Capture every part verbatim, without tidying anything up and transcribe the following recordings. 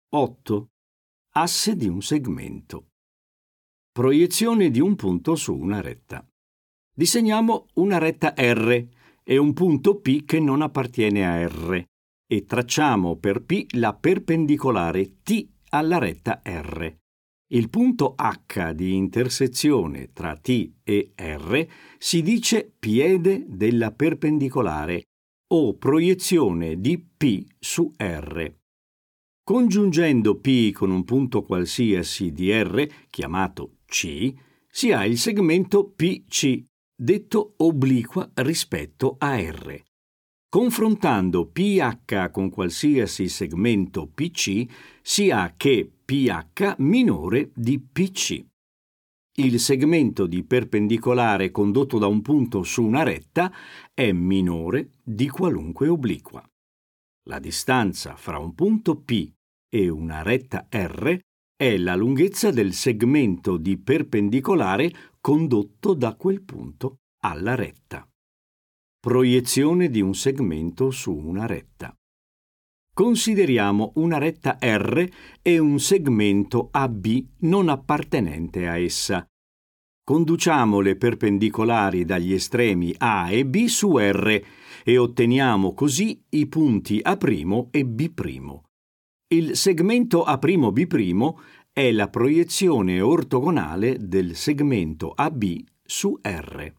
otto. Asse di un segmento. Proiezione di un punto su una retta. Disegniamo una retta R e un punto P che non appartiene a R e tracciamo per P la perpendicolare T alla retta R. Il punto H di intersezione tra T e R si dice piede della perpendicolare o proiezione di P su R. Congiungendo P con un punto qualsiasi di R, chiamato C, si ha il segmento P C, detto obliqua rispetto a R. Confrontando P H con qualsiasi segmento P C, si ha che P H minore di P C. Il segmento di perpendicolare condotto da un punto su una retta è minore di qualunque obliqua. La distanza fra un punto P e una retta R è la lunghezza del segmento di perpendicolare condotto da quel punto alla retta. Proiezione di un segmento su una retta. Consideriamo una retta R e un segmento A B non appartenente a essa. Conduciamo le perpendicolari dagli estremi A e B su R e otteniamo così i punti A' e B'. Il segmento A' B' è la proiezione ortogonale del segmento A B su R.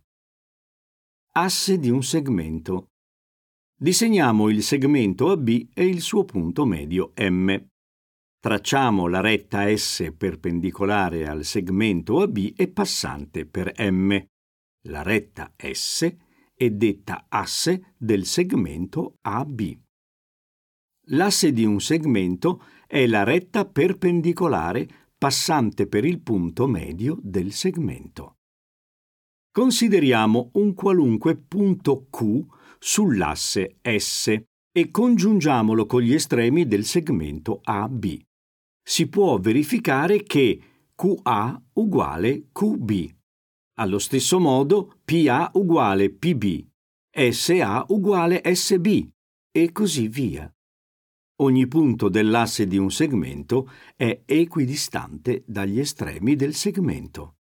Asse di un segmento. Disegniamo il segmento A B e il suo punto medio M. Tracciamo la retta S perpendicolare al segmento A B e passante per M. La retta S è detta asse del segmento A B. L'asse di un segmento è la retta perpendicolare passante per il punto medio del segmento. Consideriamo un qualunque punto Q sull'asse S e congiungiamolo con gli estremi del segmento A B. Si può verificare che Q A uguale Q B. Allo stesso modo P A uguale P B, S A uguale S B e così via. Ogni punto dell'asse di un segmento è equidistante dagli estremi del segmento.